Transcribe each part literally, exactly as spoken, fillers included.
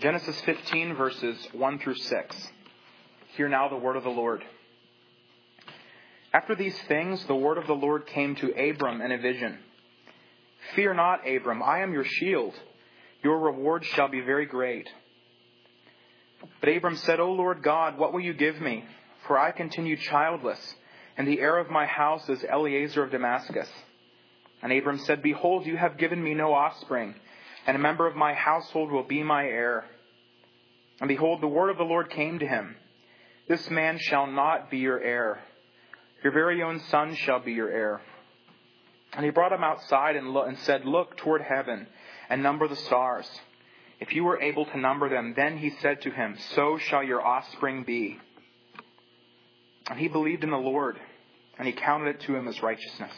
Genesis fifteen, verses one through six. Hear now the word of the Lord. After these things, the word of the Lord came to Abram in a vision. Fear not, Abram, I am your shield. Your reward shall be very great. But Abram said, O Lord God, what will you give me? For I continue childless, and the heir of my house is Eliezer of Damascus. And Abram said, Behold, you have given me no offspring, and a member of my household will be my heir. And behold, the word of the Lord came to him. This man shall not be your heir. Your very own son shall be your heir. And he brought him outside and, lo- and said, Look toward heaven and number the stars. If you were able to number them, then he said to him, So shall your offspring be. And he believed in the Lord, and he counted it to him as righteousness.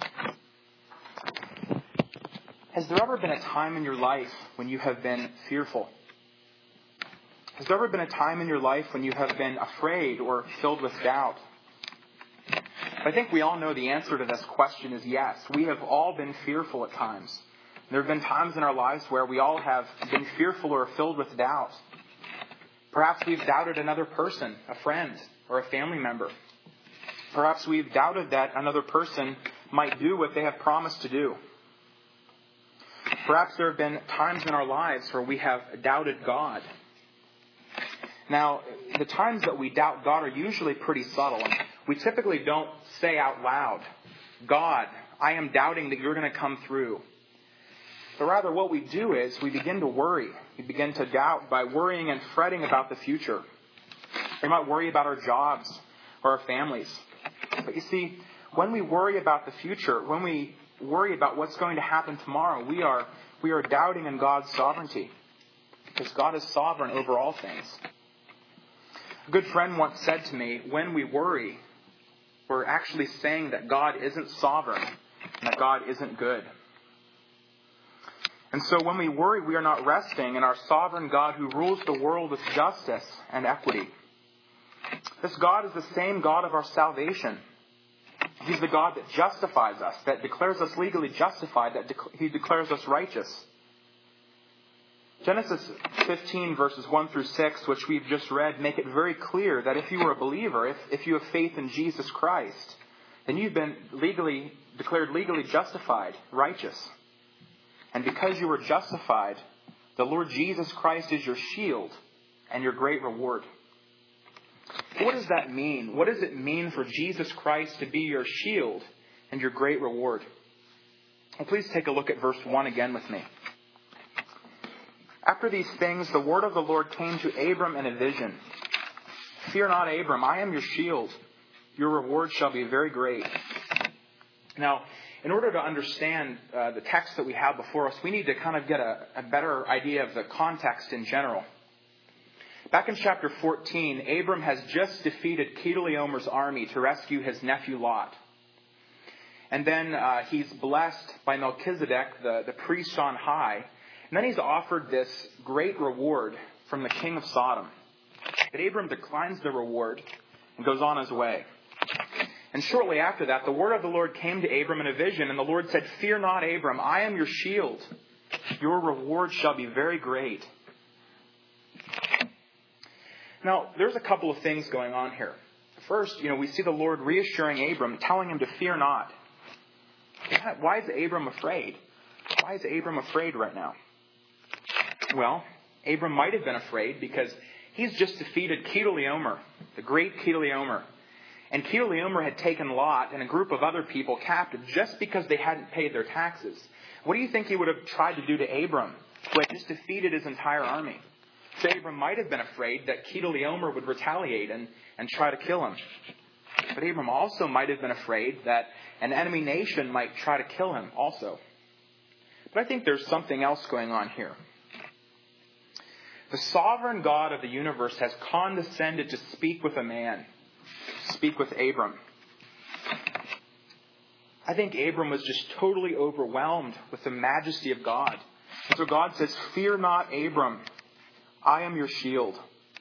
Has there ever been a time in your life when you have been fearful? Has there ever been a time in your life when you have been afraid or filled with doubt? I think we all know the answer to this question is yes. We have all been fearful at times. There have been times in our lives where we all have been fearful or filled with doubt. Perhaps we've doubted another person, a friend, or a family member. Perhaps we've doubted that another person might do what they have promised to do. Perhaps there have been times in our lives where we have doubted God. Now, the times that we doubt God are usually pretty subtle. We typically don't say out loud, God, I am doubting that you're going to come through. But rather what we do is we begin to worry. We begin to doubt by worrying and fretting about the future. We might worry about our jobs or our families. But you see, when we worry about the future, when we worry about what's going to happen tomorrow, we are we are doubting in God's sovereignty. Because God is sovereign over all things. A good friend once said to me, when we worry, we're actually saying that God isn't sovereign and that God isn't good. And so when we worry, we are not resting in our sovereign God who rules the world with justice and equity. This God is the same God of our salvation. He's the God that justifies us, that declares us legally justified, that dec- He declares us righteous. Genesis fifteen, verses one through six, which we've just read, make it very clear that if you are a believer, if, if you have faith in Jesus Christ, then you've been legally declared legally justified, righteous. And because you were justified, the Lord Jesus Christ is your shield and your great reward. What does that mean? What does it mean for Jesus Christ to be your shield and your great reward? Well, please take a look at verse one again with me. After these things, the word of the Lord came to Abram in a vision. Fear not, Abram, I am your shield. Your reward shall be very great. Now, in order to understand uh, the text that we have before us, we need to kind of get a, a better idea of the context in general. Back in chapter fourteen, Abram has just defeated Chedorlaomer's army to rescue his nephew Lot. And then uh, he's blessed by Melchizedek, the, the priest on high. And then he's offered this great reward from the king of Sodom. But Abram declines the reward and goes on his way. And shortly after that, the word of the Lord came to Abram in a vision, and the Lord said, Fear not, Abram, I am your shield. Your reward shall be very great. Now, there's a couple of things going on here. First, you know, we see the Lord reassuring Abram, telling him to fear not. Why is Abram afraid? Why is Abram afraid right now? Well, Abram might have been afraid because he's just defeated Chedorlaomer, the great Chedorlaomer. And Chedorlaomer had taken Lot and a group of other people captive just because they hadn't paid their taxes. What do you think he would have tried to do to Abram, who had just defeated his entire army? So Abram might have been afraid that Chedorlaomer would retaliate and, and try to kill him. But Abram also might have been afraid that an enemy nation might try to kill him also. But I think there's something else going on here. The sovereign God of the universe has condescended to speak with a man. Speak with Abram. I think Abram was just totally overwhelmed with the majesty of God. And so God says, Fear not, Abram, I am your shield.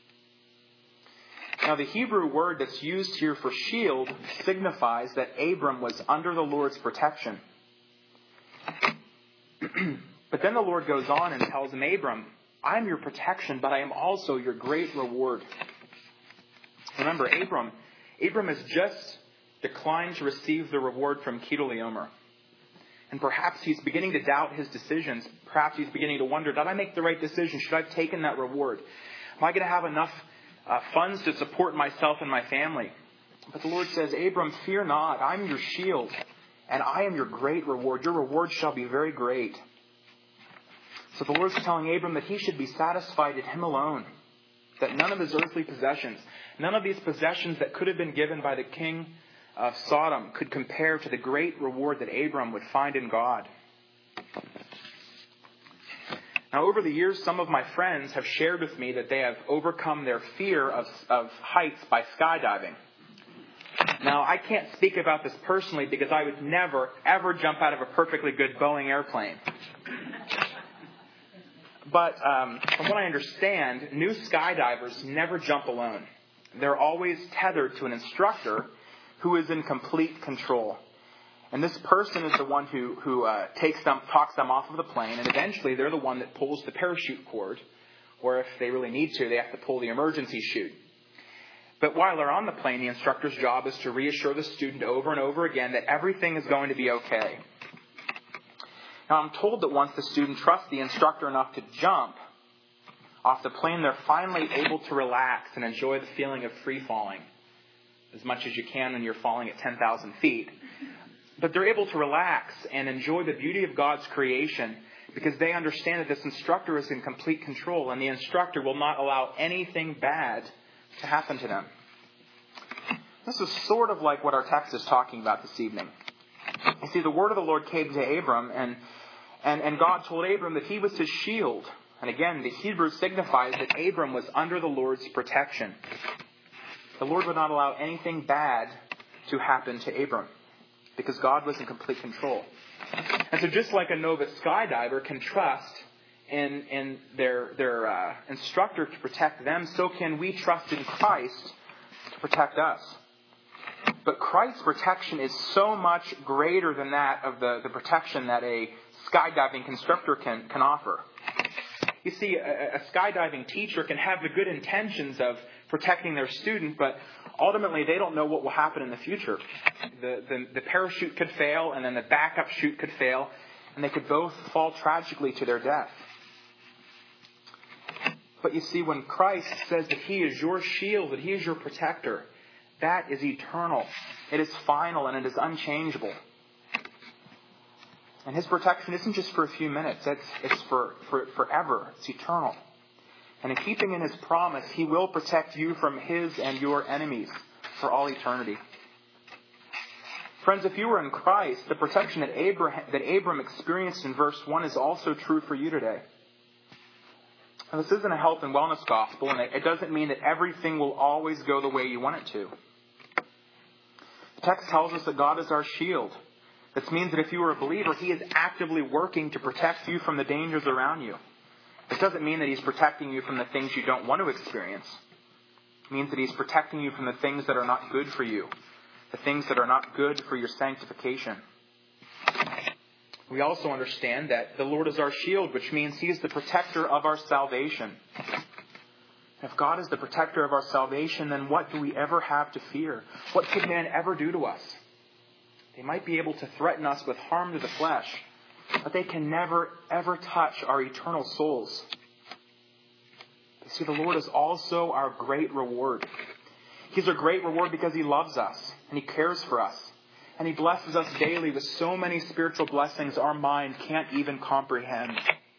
Now the Hebrew word that's used here for shield signifies that Abram was under the Lord's protection. But then the Lord goes on and tells him, Abram, I'm your protection, but I am also your great reward. Remember, Abram, Abram has just declined to receive the reward from Chedorlaomer. And perhaps he's beginning to doubt his decisions. Perhaps he's beginning to wonder, did I make the right decision? Should I have taken that reward? Am I going to have enough uh, funds to support myself and my family? But the Lord says, Abram, fear not. I'm your shield, and I am your great reward. Your reward shall be very great. So the Lord's telling Abram that he should be satisfied in him alone, that none of his earthly possessions, none of these possessions that could have been given by the king of Sodom could compare to the great reward that Abram would find in God. Now, over the years, some of my friends have shared with me that they have overcome their fear of, of heights by skydiving. Now, I can't speak about this personally because I would never, ever jump out of a perfectly good Boeing airplane. But um, from what I understand, new skydivers never jump alone. They're always tethered to an instructor who is in complete control. And this person is the one who, who uh, takes them, talks them off of the plane, and eventually they're the one that pulls the parachute cord, or if they really need to, they have to pull the emergency chute. But while they're on the plane, the instructor's job is to reassure the student over and over again that everything is going to be okay. Now, I'm told that once the student trusts the instructor enough to jump off the plane, they're finally able to relax and enjoy the feeling of free falling as much as you can when you're falling at ten thousand feet. But they're able to relax and enjoy the beauty of God's creation because they understand that this instructor is in complete control and the instructor will not allow anything bad to happen to them. This is sort of like what our text is talking about this evening. You see, the word of the Lord came to Abram, and, and, and God told Abram that he was his shield. And again, the Hebrew signifies that Abram was under the Lord's protection. The Lord would not allow anything bad to happen to Abram because God was in complete control. And so just like a novice skydiver can trust in, in their, their uh, instructor to protect them, so can we trust in Christ to protect us. But Christ's protection is so much greater than that of the, the protection that a skydiving instructor can, can offer. You see, a, a skydiving teacher can have the good intentions of protecting their student, but ultimately they don't know what will happen in the future. The, the, the parachute could fail, and then the backup chute could fail, and they could both fall tragically to their death. But you see, when Christ says that He is your shield, that He is your protector, that is eternal. It is final, and it is unchangeable. And His protection isn't just for a few minutes. It's, it's for, for forever. It's eternal. And in keeping in His promise, He will protect you from His and your enemies for all eternity. Friends, if you were in Christ, the protection that Abraham, that Abram experienced in verse one is also true for you today. Now, this isn't a health and wellness gospel, and it doesn't mean that everything will always go the way you want it to. The text tells us that God is our shield. This means that if you are a believer, He is actively working to protect you from the dangers around you. It doesn't mean that He's protecting you from the things you don't want to experience. It means that He's protecting you from the things that are not good for you, the things that are not good for your sanctification. We also understand that the Lord is our shield, which means He is the protector of our salvation. If God is the protector of our salvation, then what do we ever have to fear? What could man ever do to us? They might be able to threaten us with harm to the flesh, but they can never, ever touch our eternal souls. You see, the Lord is also our great reward. He's our great reward because He loves us and He cares for us. And He blesses us daily with so many spiritual blessings our mind can't even comprehend.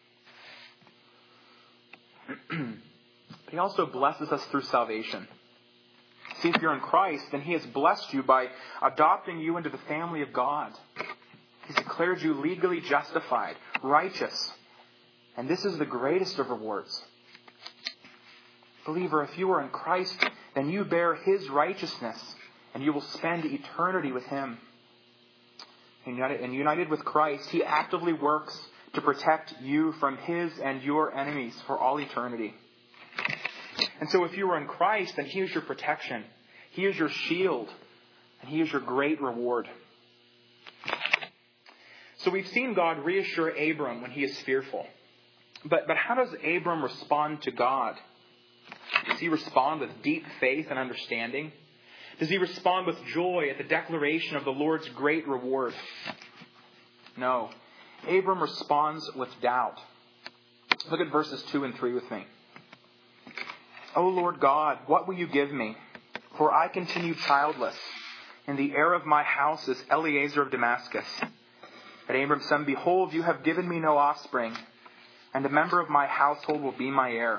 But He also blesses us through salvation. See, if you're in Christ, then He has blessed you by adopting you into the family of God. He's declared you legally justified, righteous. And this is the greatest of rewards. Believer, if you are in Christ, then you bear His righteousness, and you will spend eternity with Him. And united, and united with Christ, He actively works to protect you from His and your enemies for all eternity. And so if you are in Christ, then He is your protection. He is your shield. And He is your great reward. So we've seen God reassure Abram when he is fearful. But, but how does Abram respond to God? Does he respond with deep faith and understanding? Does he respond with joy at the declaration of the Lord's great reward? No. Abram responds with doubt. Look at verses two and three with me. O Lord God, what will you give me? For I continue childless, and the heir of my house is Eliezer of Damascus. But Abram said, behold, you have given me no offspring, and a member of my household will be my heir.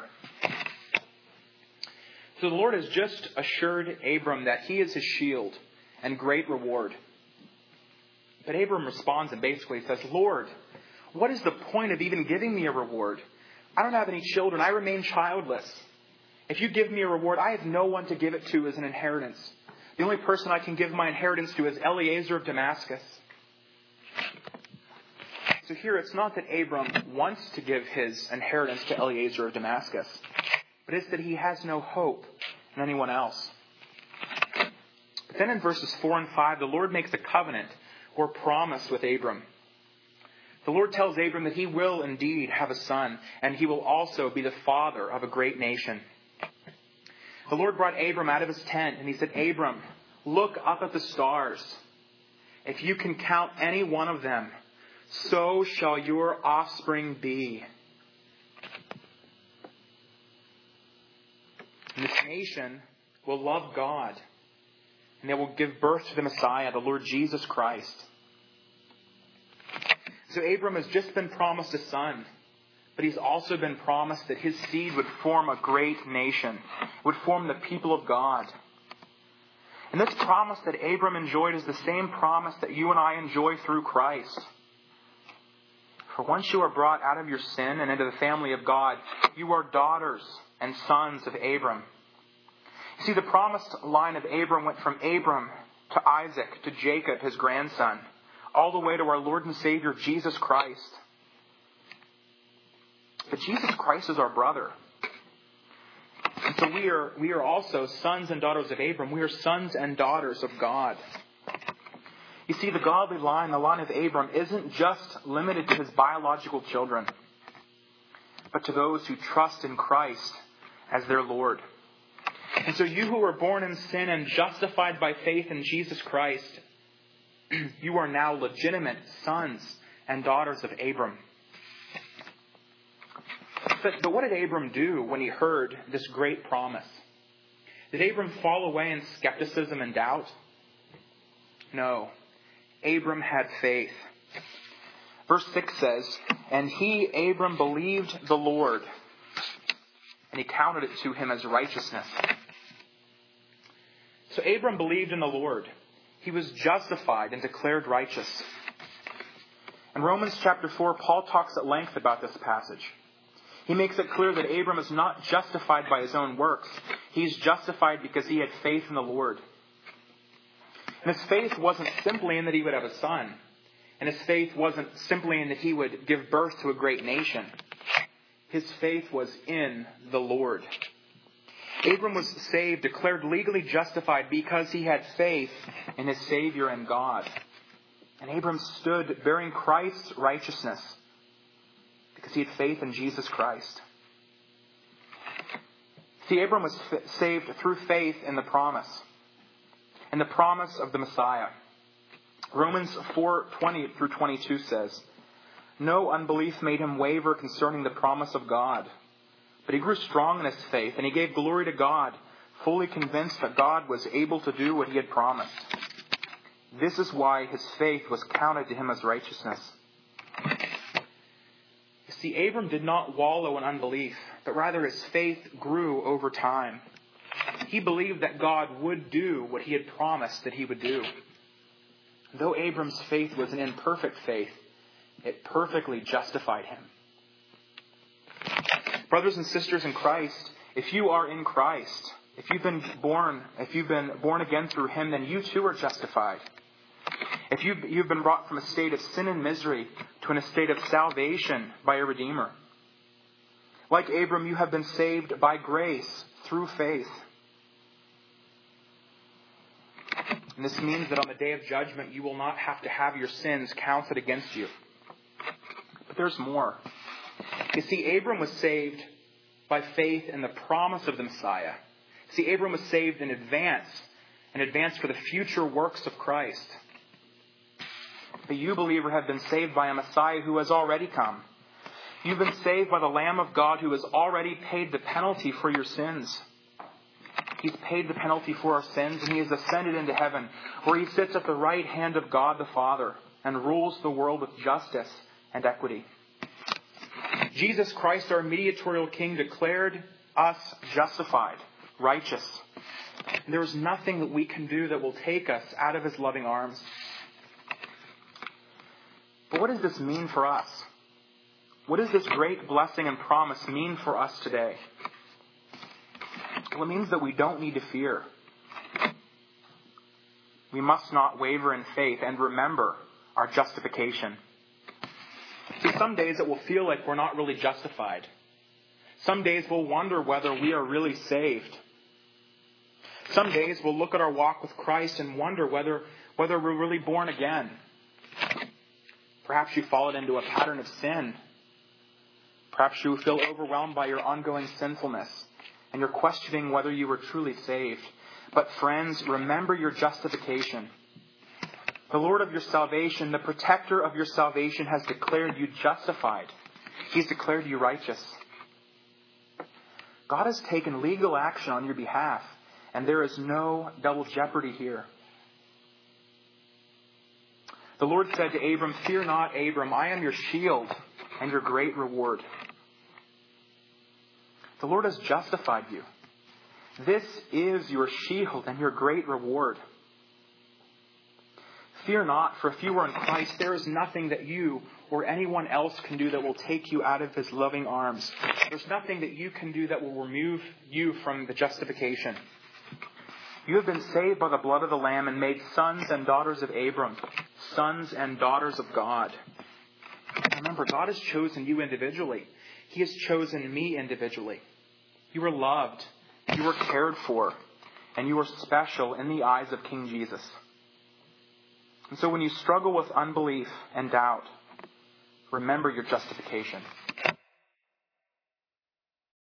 So the Lord has just assured Abram that he is his shield and great reward. But Abram responds and basically says, Lord, what is the point of even giving me a reward? I don't have any children. I remain childless. If you give me a reward, I have no one to give it to as an inheritance. The only person I can give my inheritance to is Eliezer of Damascus. So here it's not that Abram wants to give his inheritance to Eliezer of Damascus, but it's that he has no hope in anyone else. But then in verses four and five, the Lord makes a covenant or promise with Abram. The Lord tells Abram that he will indeed have a son, and he will also be the father of a great nation. The Lord brought Abram out of his tent, and he said, Abram, look up at the stars. If you can count any one of them, so shall your offspring be. And this nation will love God, and they will give birth to the Messiah, the Lord Jesus Christ. So Abram has just been promised a son, but he's also been promised that his seed would form a great nation, would form the people of God. And this promise that Abram enjoyed is the same promise that you and I enjoy through Christ. For once you are brought out of your sin and into the family of God, you are daughters and sons of Abram. You see, the promised line of Abram went from Abram to Isaac to Jacob, his grandson, all the way to our Lord and Savior, Jesus Christ. But Jesus Christ is our brother. And so we are, we are also sons and daughters of Abram. We are sons and daughters of God. You see, the godly line, the line of Abram, isn't just limited to his biological children, but to those who trust in Christ as their Lord. And so you who were born in sin and justified by faith in Jesus Christ, you are now legitimate sons and daughters of Abram. But, but what did Abram do when he heard this great promise? Did Abram fall away in skepticism and doubt? No. Abram had faith. Verse six says, and he, Abram, believed the Lord, and he counted it to him as righteousness. So Abram believed in the Lord. He was justified and declared righteous. In Romans chapter four, Paul talks at length about this passage. He makes it clear that Abram is not justified by his own works. He's justified because he had faith in the Lord. And his faith wasn't simply in that he would have a son. And his faith wasn't simply in that he would give birth to a great nation. His faith was in the Lord. Abram was saved, declared legally justified because he had faith in his Savior and God. And Abram stood bearing Christ's righteousness because he had faith in Jesus Christ. See, Abram was f- saved through faith in the promise, in the promise of the Messiah. Romans four twenty through twenty-two says, no unbelief made him waver concerning the promise of God, but he grew strong in his faith, and he gave glory to God, fully convinced that God was able to do what he had promised. This is why his faith was counted to him as righteousness. You see, Abram did not wallow in unbelief, but rather his faith grew over time. He believed that God would do what he had promised that he would do. Though Abram's faith was an imperfect faith, it perfectly justified him. Brothers and sisters in Christ, if you are in Christ, if you've been born, if you've been born again through him, then you too are justified. If you've, you've been brought from a state of sin and misery to an estate of salvation by a Redeemer. Like Abram, you have been saved by grace through faith. And this means that on the day of judgment, you will not have to have your sins counted against you. But there's more. You see, Abram was saved by faith in the promise of the Messiah. See, Abram was saved in advance, in advance for the future works of Christ. But you, believer, have been saved by a Messiah who has already come. You've been saved by the Lamb of God who has already paid the penalty for your sins. He's paid the penalty for our sins, and he has ascended into heaven, where he sits at the right hand of God the Father and rules the world with justice and equity. Jesus Christ, our mediatorial King, declared us justified, righteous. And there is nothing that we can do that will take us out of his loving arms. But what does this mean for us? What does this great blessing and promise mean for us today? Well, it means that we don't need to fear. We must not waver in faith and remember our justification. See, some days it will feel like we're not really justified. Some days we'll wonder whether we are really saved. Some days we'll look at our walk with Christ and wonder whether, whether we're really born again. Perhaps you fallen into a pattern of sin. Perhaps you feel overwhelmed by your ongoing sinfulness and you're questioning whether you were truly saved. But friends, remember your justification. The Lord of your salvation, the protector of your salvation, has declared you justified. He's declared you righteous. God has taken legal action on your behalf, and there is no double jeopardy here. The Lord said to Abram, "Fear not, Abram, I am your shield and your great reward." The Lord has justified you. This is your shield and your great reward. Fear not, for if you are in Christ, there is nothing that you or anyone else can do that will take you out of his loving arms. There's nothing that you can do that will remove you from the justification. You have been saved by the blood of the Lamb and made sons and daughters of Abram, sons and daughters of God. Remember, God has chosen you individually. He has chosen me individually. You are loved, you are cared for, and you are special in the eyes of King Jesus. And so when you struggle with unbelief and doubt, remember your justification.